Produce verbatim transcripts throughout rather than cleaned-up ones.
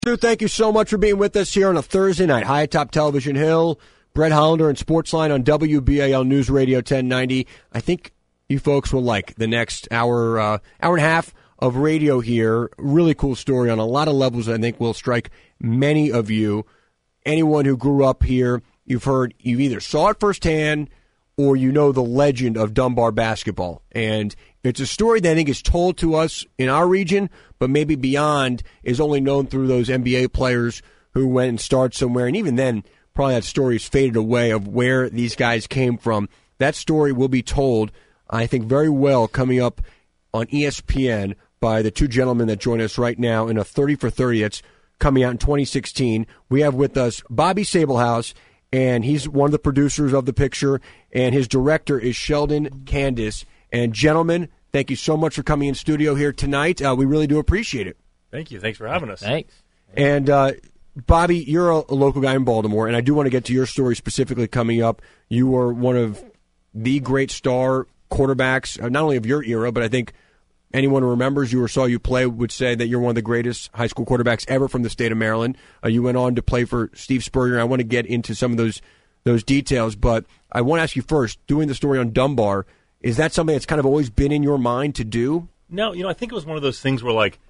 Stu, thank you so much for being with us here on a Thursday night. High atop Television Hill, Brett Hollander and Sportsline on W B A L News Radio ten ninety. I think you folks will like the next hour, uh, hour and a half of radio here. Really cool story on a lot of levels. I think will strike many of you. Anyone who grew up here, you've heard, you either saw it firsthand or you know the legend of Dunbar basketball. And it's a story that I think is told to us in our region, but maybe beyond is only known through those N B A players who went and started somewhere. And even then, probably that story has faded away of where these guys came from. That story will be told, I think, very well coming up on E S P N by the two gentlemen that join us right now in a thirty for thirty that's coming out in twenty sixteen. We have with us Bobby Sablehouse, and he's one of the producers of the picture, and his director is Sheldon Candace. And gentlemen, thank you so much for coming in studio here tonight. Uh, we really do appreciate it. Thank you. Thanks for having us. Thanks. And uh, Bobby, you're a, a local guy in Baltimore, and I do want to get to your story specifically coming up. You were one of the great star quarterbacks, uh, not only of your era, but I think anyone who remembers you or saw you play would say that you're one of the greatest high school quarterbacks ever from the state of Maryland. Uh, you went on to play for Steve Spurrier. I want to get into some of those those details, but I want to ask you first, doing the story on Dunbar, is that something that's kind of always been in your mind to do? No, you know, I think it was one of those things where, like,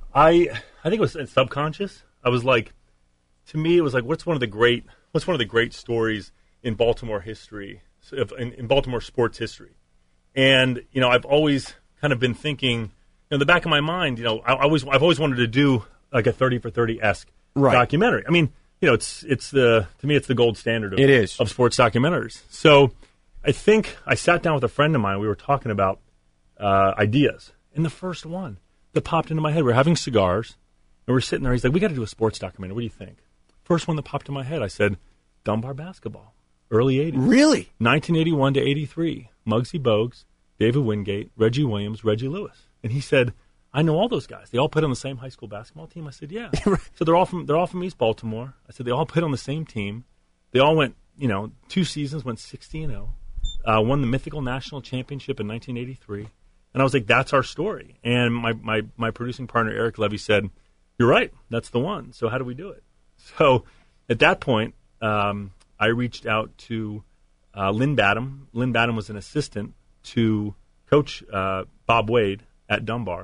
I I think it was subconscious. I was like, to me, it was like, what's one of the great what's one of the great stories in Baltimore history, in, in Baltimore sports history? And, you know, I've always kind of been thinking, you know, in the back of my mind, you know, I, I always I've always wanted to do like a thirty for thirty-esque right. documentary. I mean, you know, it's it's the to me it's the gold standard of, it is. of sports documentaries. So I think I sat down with a friend of mine. We were talking about uh, ideas, and the first one that popped into my head, we were having cigars, and we're sitting there. He's like, "We got to do a sports documentary. What do you think?" First one that popped in my head, I said, "Dunbar basketball, early eighties, really, nineteen eighty-one to eighty-three, Muggsy Bogues, David Wingate, Reggie Williams, Reggie Lewis." And he said, "I know all those guys. They all played on the same high school basketball team." I said, "Yeah." So they're all from they're all from East Baltimore. I said they all played on the same team. They all went, you know, two seasons, went sixty and oh. Uh, won the mythical national championship in nineteen eighty-three. And I was like, that's our story. And my, my, my producing partner, Eric Levy, said, "You're right. That's the one. So how do we do it?" So at that point, um, I reached out to uh, Lynn Badham. Lynn Badham was an assistant to Coach uh, Bob Wade at Dunbar.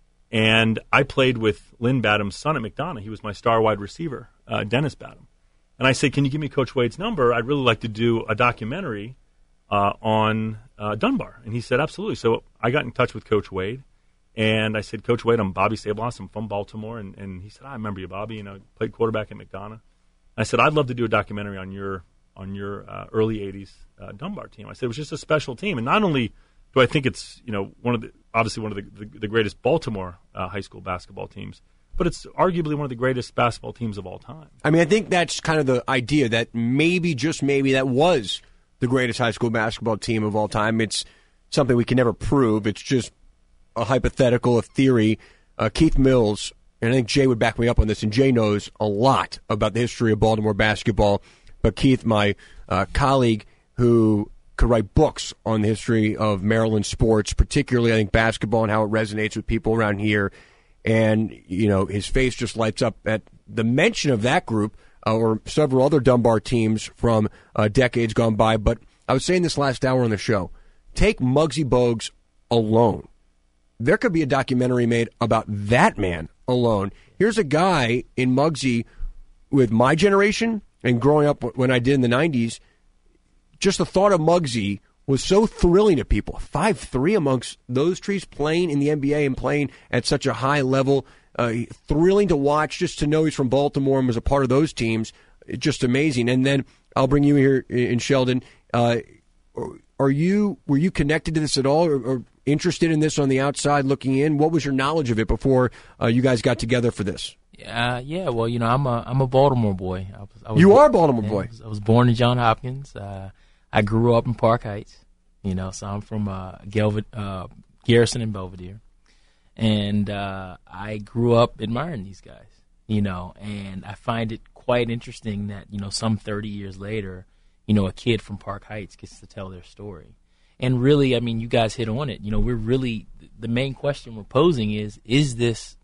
And I played with Lynn Badham's son at McDonough. He was my star wide receiver, uh, Dennis Badham. And I said, "Can you give me Coach Wade's number? I'd really like to do a documentary Uh, on uh, Dunbar." And he said, "Absolutely." So I got in touch with Coach Wade, and I said, "Coach Wade, I'm Bobby Sablehouse. I'm from Baltimore." And, and he said, "I remember you, Bobby. You know, played quarterback at McDonough." I said, "I'd love to do a documentary on your on your uh, early eighties uh, Dunbar team." I said, "It was just a special team, and not only do I think it's, you know, one of the obviously one of the the, the greatest Baltimore uh, high school basketball teams, but it's arguably one of the greatest basketball teams of all time." I mean, I think that's kind of the idea that maybe, just maybe, that was the greatest high school basketball team of all time. It's something we can never prove. It's just a hypothetical, a theory. Uh, Keith Mills, and I think Jay would back me up on this, and Jay knows a lot about the history of Baltimore basketball. But Keith, my uh, colleague who could write books on the history of Maryland sports, particularly I think basketball and how it resonates with people around here. And, you know, his face just lights up at the mention of that group, Uh, or several other Dunbar teams from uh, decades gone by. But I was saying this last hour on the show, take Muggsy Bogues alone. There could be a documentary made about that man alone. Here's a guy in Muggsy with my generation and growing up when I did in the nineties, just the thought of Muggsy was so thrilling to people. five three amongst those trees, playing in the N B A and playing at such a high level. Uh, thrilling to watch, just to know he's from Baltimore and was a part of those teams. Just amazing. And then I'll bring you here in Sheldon. Uh, are you were you connected to this at all, or, or interested in this on the outside looking in? What was your knowledge of it before uh, you guys got together for this? Uh, yeah, well, you know, I'm a I'm a Baltimore boy. I was, I was you born, are a Baltimore boy. I was, I was born in Johns Hopkins. Uh, I grew up in Park Heights. You know, so I'm from uh, Gelvid, uh, Garrison and Belvedere. And uh, I grew up admiring these guys, you know, and I find it quite interesting that, you know, some thirty years later, you know, a kid from Park Heights gets to tell their story. And really, I mean, you guys hit on it. You know, we're really, the main question we're posing is, is this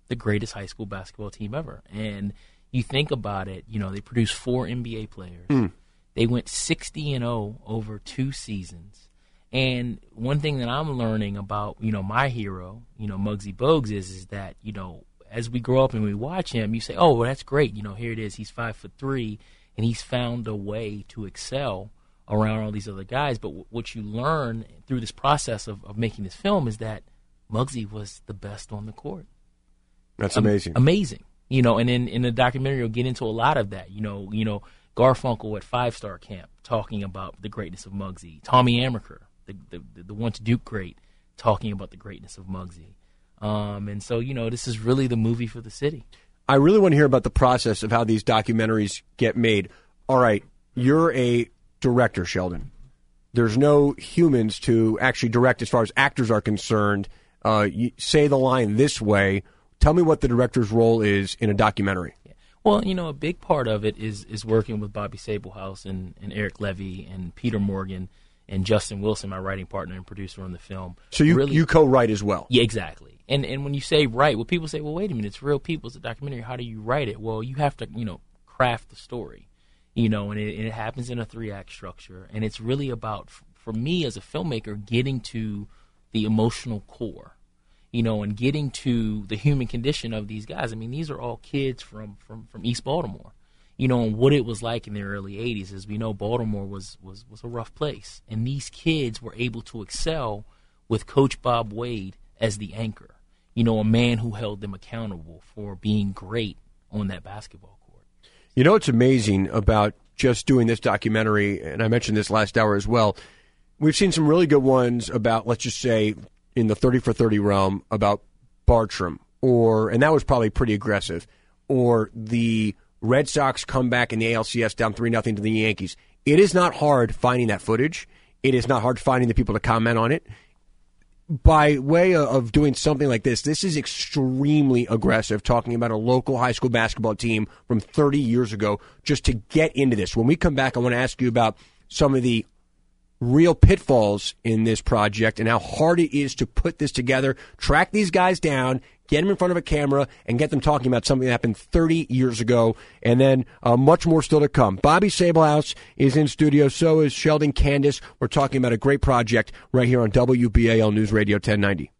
the greatest high school basketball team ever. And you think about it, you know, they produced four N B A players. Mm. They went sixty and oh over two seasons. And one thing that I'm learning about, you know, my hero, you know, Muggsy Bogues is, is that, you know, as we grow up and we watch him, you say, oh, well, that's great. You know, here it is. He's five foot three, and he's found a way to excel around all these other guys. But w- what you learn through this process of, of making this film is that Muggsy was the best on the court. That's amazing. Um, amazing. You know, and in, in the documentary, you'll get into a lot of that. You know, you know, Garfunkel at Five Star Camp talking about the greatness of Muggsy. Tommy Amaker, the the, the once Duke great, talking about the greatness of Muggsy. Um, and so, you know, this is really the movie for the city. I really want to hear about the process of how these documentaries get made. All right, you're a director, Sheldon. There's no humans to actually direct as far as actors are concerned. Uh, you say the line this way. Tell me what the director's role is in a documentary. Yeah. Well, you know, a big part of it is is working with Bobby Sablehouse and, and Eric Levy and Peter Morgan and Justin Wilson, my writing partner and producer on the film. So you really, you co-write as well? Yeah, exactly. And and when you say write, well, people say, well, wait a minute, it's real people, it's a documentary. How do you write it? Well, you have to, you know, craft the story, you know, and it, and it happens in a three-act structure. And it's really about, for me as a filmmaker, getting to the emotional core. You know, and getting to the human condition of these guys. I mean, these are all kids from, from, from East Baltimore. You know, and what it was like in the early eighties. As we know, Baltimore was, was, was a rough place. And these kids were able to excel with Coach Bob Wade as the anchor. You know, a man who held them accountable for being great on that basketball court. You know what's amazing about just doing this documentary, and I mentioned this last hour as well, we've seen some really good ones about, let's just say, in the thirty for thirty realm about Bartram, or and that was probably pretty aggressive, or the Red Sox come back in the A L C S down three nothing to the Yankees. It is not hard finding that footage. It is not hard finding the people to comment on it. By way of doing something like this, this is extremely aggressive, talking about a local high school basketball team from thirty years ago, just to get into this. When we come back, I want to ask you about some of the real pitfalls in this project and how hard it is to put this together, track these guys down, get them in front of a camera, and get them talking about something that happened thirty years ago, and then uh, much more still to come. Bobby Sablehouse is in studio. So is Sheldon Candace. We're talking about a great project right here on W B A L News Radio ten ninety.